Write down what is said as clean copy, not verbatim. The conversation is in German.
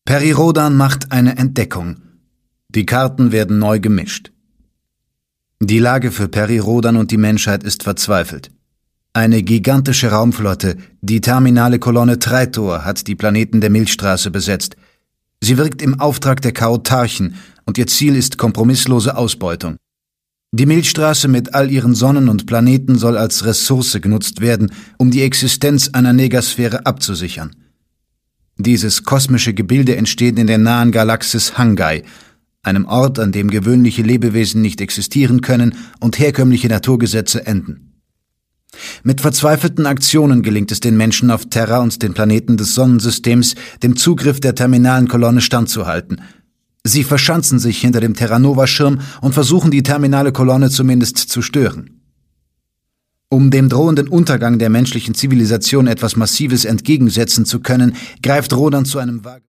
Peri Rodan macht eine Entdeckung. Die Karten werden neu gemischt. Die Lage für Peri Rodan und die Menschheit ist verzweifelt. Eine gigantische Raumflotte, die terminale Kolonne Traitor, hat die Planeten der Milchstraße besetzt. Sie wirkt im Auftrag der Chaotarchen und ihr Ziel ist kompromisslose Ausbeutung. Die Milchstraße mit all ihren Sonnen und Planeten soll als Ressource genutzt werden, um die Existenz einer Negasphäre abzusichern. Dieses kosmische Gebilde entsteht in der nahen Galaxis Hangai, einem Ort, an dem gewöhnliche Lebewesen nicht existieren können und herkömmliche Naturgesetze enden. Mit verzweifelten Aktionen gelingt es den Menschen auf Terra und den Planeten des Sonnensystems, dem Zugriff der terminalen Kolonne standzuhalten. Sie verschanzen sich hinter dem Terranova-Schirm und versuchen, die terminale Kolonne zumindest zu stören. Um dem drohenden Untergang der menschlichen Zivilisation etwas Massives entgegensetzen zu können, greift Rodan zu einem